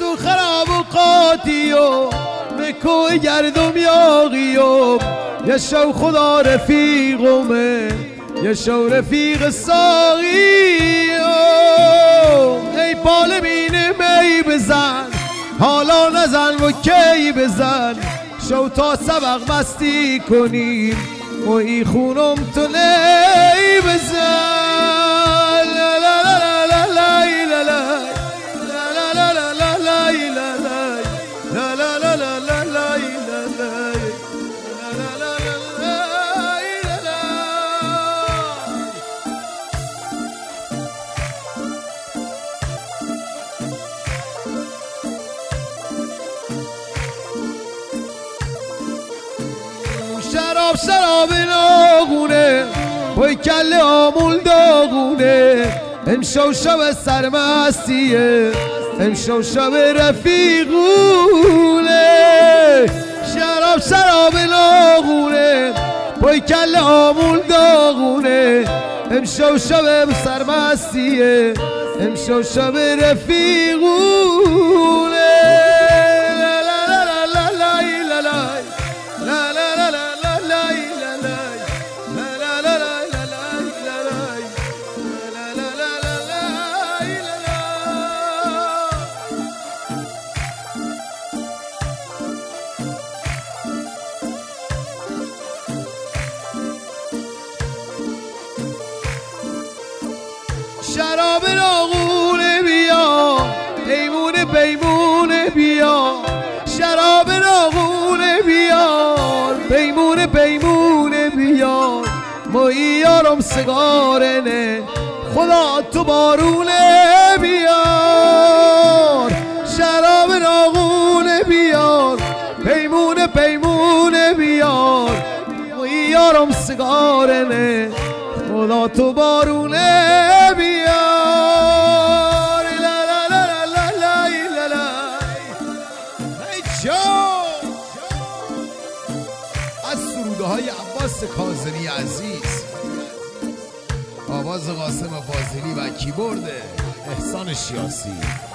تو خراب و قاطی و مکوی گردم یاغیم یه شو خدا رفیقمه یه شو رفیق ساقی ای پال بینه می بزن حالا نزن و کی بزن شو تا سبق مستی کنیم و ای خونم تو نی بزن لا لا لا لا لا لا لا لا لا لا لا لا لا لا لا لا لا شراب شراب ناغونه پای کله آمول داغونه امشو شب سرمستیه امشو شب رفیقونه شراب شراب ناغونه پای کله آمول داغونه امشو شب سرمستیه امشو شب رفیقونه شراب ناغونه بیا پیمونه پیمونه بیا شراب ناغونه بیار پیمونه پیمونه بیار مایی یارم سگاره نه خدا تو بارونه بیار شراب ناغونه بیار پیمونه پیمونه بیار مایی یارم سگاره نه خدا تو بارونه بیار لا لا لا لا لا لا لا ای جان از سروده های عباس کاظمی عزیز آواز قاسم فاضلی و کیبورد احسان شیاسی